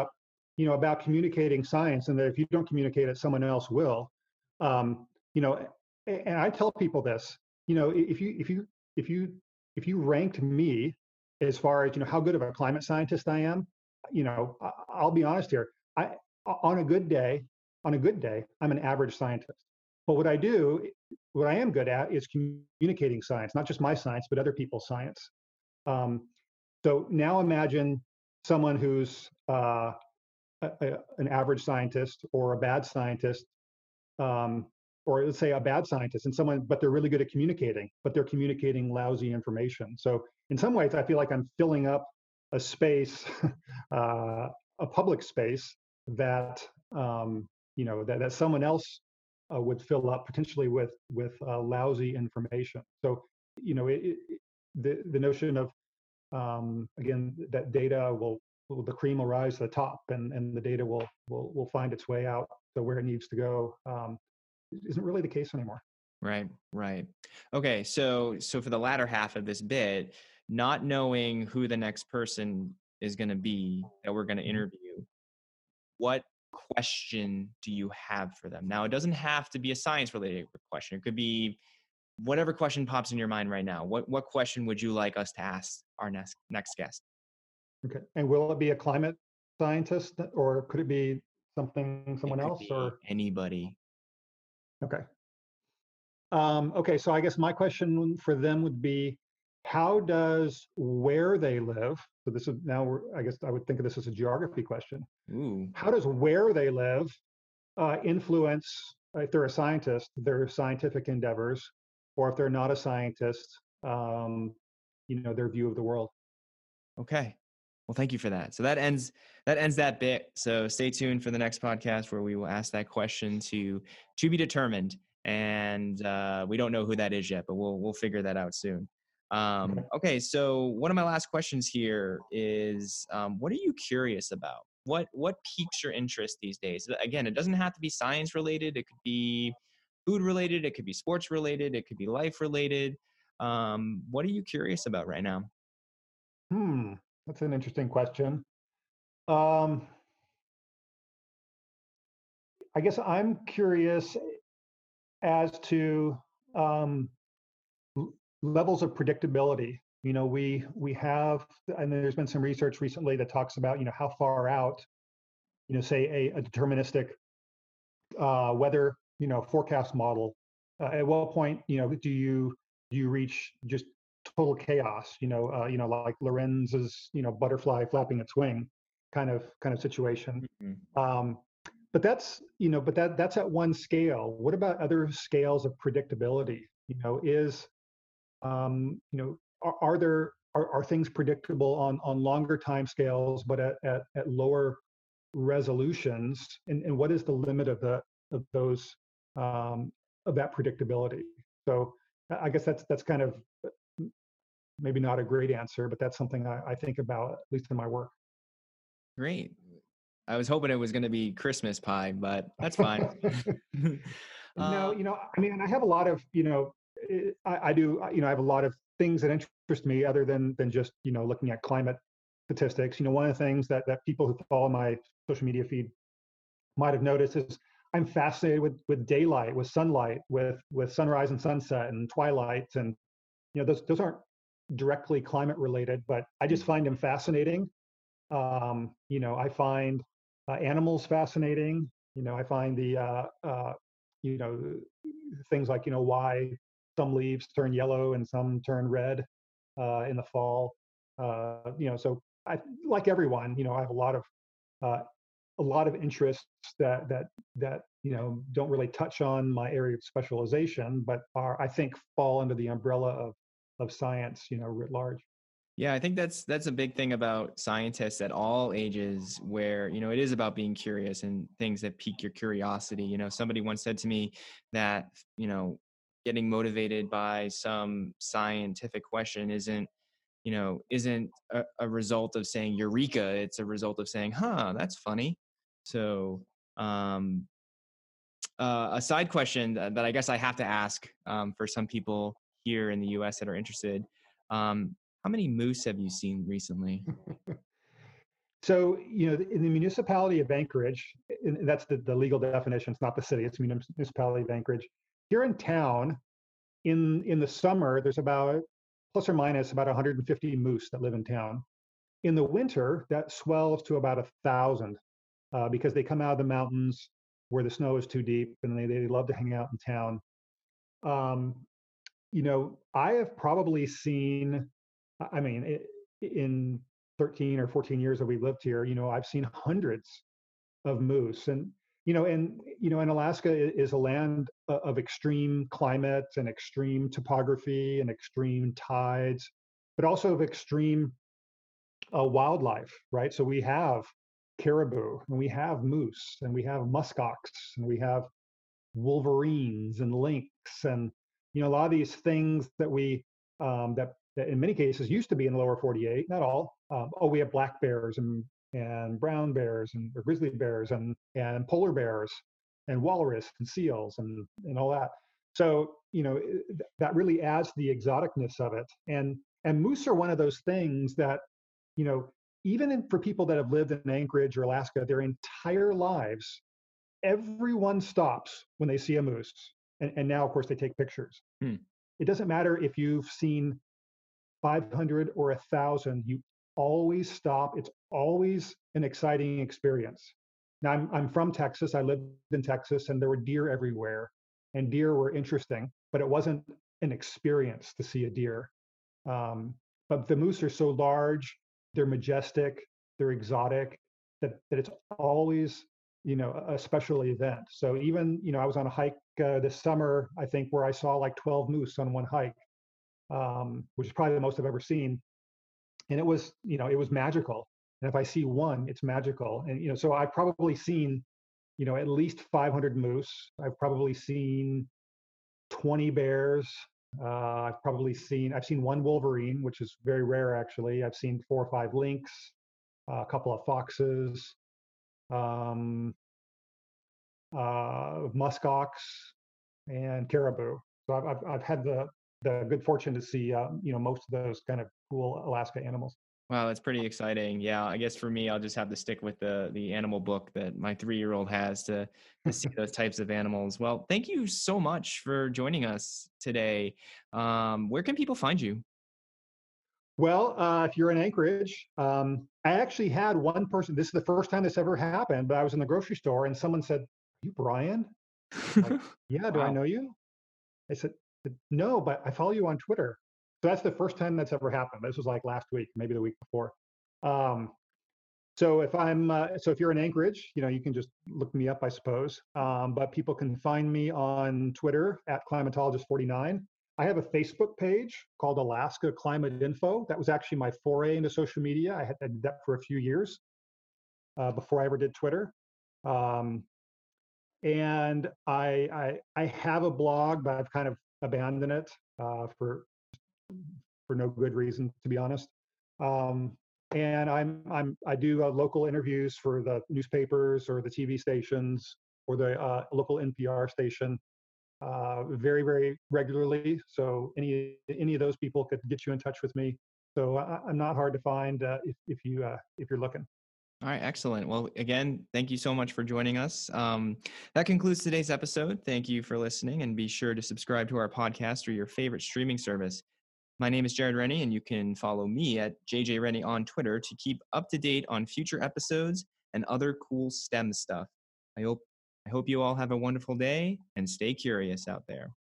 you know, about communicating science, and that if you don't communicate it, someone else will. Um, you know, and I tell people this, you know, if you if you if you if you ranked me as far as, you know, how good of a climate scientist I am, you know, I'll be honest here. I on a good day, on a good day, I'm an average scientist. But what I do, what I am good at is communicating science, not just my science, but other people's science. Um, so now imagine someone who's uh, a, a, an average scientist or a bad scientist, um, or let's say a bad scientist and someone, but they're really good at communicating, but they're communicating lousy information. So in some ways, I feel like I'm filling up a space, uh, a public space that, um, you know, that, that someone else uh, would fill up potentially with, with uh, lousy information. So, you know, it, it, the, the notion of, um, again, that data will, will, the cream will rise to the top, and, and the data will, will, will find its way out to where it needs to go. Um, isn't really the case anymore. Right, right. Okay, so so for the latter half of this bit, not knowing who the next person is going to be that we're going to interview, what question do you have for them? Now, it doesn't have to be a science-related question. It could be whatever question pops in your mind right now. What what question would you like us to ask our next next guest? Okay. And will it be a climate scientist, or could it be something, It someone could else, be or? anybody. Okay. Um, okay. So I guess my question for them would be, how does where they live, so this is now, we're, I guess I would think of this as a geography question. Ooh. How does where they live uh, influence, if they're a scientist, their scientific endeavors, or if they're not a scientist, um, you know, their view of the world? Okay. Well, thank you for that. So that ends that ends that bit. So stay tuned for the next podcast where we will ask that question to to be determined. And uh, we don't know who that is yet, but we'll we'll figure that out soon. Um, Okay. okay. So one of my last questions here is, um, what are you curious about? What what piques your interest these days? Again, it doesn't have to be science related. It could be food related. It could be sports related. It could be life related. Um, what are you curious about right now? Hmm, that's an interesting question. Um, I guess I'm curious as to um, l- levels of predictability. You know, we we have, and there's been some research recently that talks about, you know, how far out, you know, say a, a deterministic uh, weather, you know, forecast model. Uh, at what point, you know, do you do you reach just total chaos? You know, uh, you know, like Lorenz's, you know, butterfly flapping its wing, kind of kind of situation. Mhm. Um, but that's, you know, but that that's at one scale. What about other scales of predictability? You know, is um, you know, are, are there are, are things predictable on on longer time scales, but at at, at lower resolutions? And, and what is the limit of the of those um, of that predictability? So I guess that's that's kind of maybe not a great answer, but that's something I, I think about, at least in my work. Great. I was hoping it was going to be Christmas pie, but that's fine. No, uh, you know, I mean, I have a lot of, you know, eh, I, I do, you know, I have a lot of things that interest me other than than just, you know, looking at climate statistics. You know, one of the things that that people who follow my social media feed might have noticed is I'm fascinated with with daylight, with sunlight, with with sunrise and sunset and twilight, and you know, those those aren't directly climate related, but I just find them fascinating. Um, you know, I find uh, animals fascinating. You know, I find the uh, uh, you know, things like, you know, why some leaves turn yellow and some turn red uh, in the fall. Uh, you know, so I, like everyone, you know, I have a lot of uh, a lot of interests that that that you know don't really touch on my area of specialization, but are, I think, fall under the umbrella of of science, you know, writ large. yeah, I think that's that's a big thing about scientists at all ages, where you know it is about being curious and things that pique your curiosity. You know, somebody once said to me that you know getting motivated by some scientific question isn't you know isn't a, a result of saying eureka. It's a result of saying, huh, that's funny. So um uh, a side question that, that I guess I have to ask um, for some people here in the U S that are interested. Um, how many moose have you seen recently? So, you know, in the municipality of Anchorage, and that's the, the legal definition, it's not the city, it's municipality of Anchorage. Here in town, in, in the summer, there's about plus or minus about one hundred fifty moose that live in town. In the winter, that swells to about a thousand uh, because they come out of the mountains where the snow is too deep and they, they love to hang out in town. Um, you know, I have probably seen, I mean, it, in thirteen or fourteen years that we've lived here, you know, I've seen hundreds of moose. And, you know, and, you know, and Alaska is a land of extreme climate and extreme topography and extreme tides, but also of extreme uh, wildlife, right? So we have caribou and we have moose and we have muskox and we have wolverines and lynx and, you know, a lot of these things that we, um, that, that in many cases used to be in the lower forty-eight, not all. Um, oh, we have black bears and and brown bears and or grizzly bears and and polar bears and walrus and seals and and all that. So, you know, that really adds to the exoticness of it. And and moose are one of those things that, you know, even in, for people that have lived in Anchorage or Alaska their entire lives, everyone stops when they see a moose. And, and now, of course, they take pictures. Hmm. It doesn't matter if you've seen five hundred or a thousand, you always stop. It's always an exciting experience. Now, I'm, I'm from Texas. I lived in Texas, and there were deer everywhere, and deer were interesting, but it wasn't an experience to see a deer. Um, but the moose are so large, they're majestic, they're exotic, that, that it's always, you know, a special event. So even, you know, I was on a hike uh, this summer, I think, where I saw like twelve moose on one hike, um, which is probably the most I've ever seen. And it was, you know, it was magical. And if I see one, it's magical. And, you know, so I've probably seen, you know, at least five hundred moose. I've probably seen twenty bears. Uh, I've probably seen, I've seen one wolverine, which is very rare, actually. I've seen four or five lynx, uh, a couple of foxes, um, uh, muskox, and caribou. So I've, I've, I've had the, the good fortune to see, uh, you know, most of those kind of cool Alaska animals. Wow, that's pretty exciting. Yeah, I guess for me, I'll just have to stick with the the animal book that my three-year-old has to to see those types of animals. Well, thank you so much for joining us today. Um, where can people find you? Well, uh, if you're in Anchorage, um, I actually had one person. This is the first time this ever happened, but I was in the grocery store and someone said, "Are you Brian?" I'm like, yeah, do I Wow. know you? I said, no, but I follow you on Twitter. So that's the first time that's ever happened. This was like last week, maybe the week before. Um, so if I'm, uh, so if you're in Anchorage, you know, you can just look me up, I suppose. Um, but people can find me on Twitter at climatologist forty-nine. I have a Facebook page called Alaska Climate Info. That was actually my foray into social media. I had I did that for a few years uh, before I ever did Twitter. Um, and I, I I have a blog, but I've kind of abandoned it uh, for for no good reason, to be honest. Um, and I'm I'm I do uh, local interviews for the newspapers or the T V stations or the uh, local N P R station uh, very very regularly. So any any of those people could get you in touch with me. So I, I'm not hard to find uh, if if you uh, if you're looking. All right, excellent. Well, again, thank you so much for joining us. Um, that concludes today's episode. Thank you for listening, and be sure to subscribe to our podcast or your favorite streaming service. My name is Jared Rennie, and you can follow me at J J Rennie on Twitter to keep up to date on future episodes and other cool STEM stuff. I hope I hope you all have a wonderful day and stay curious out there.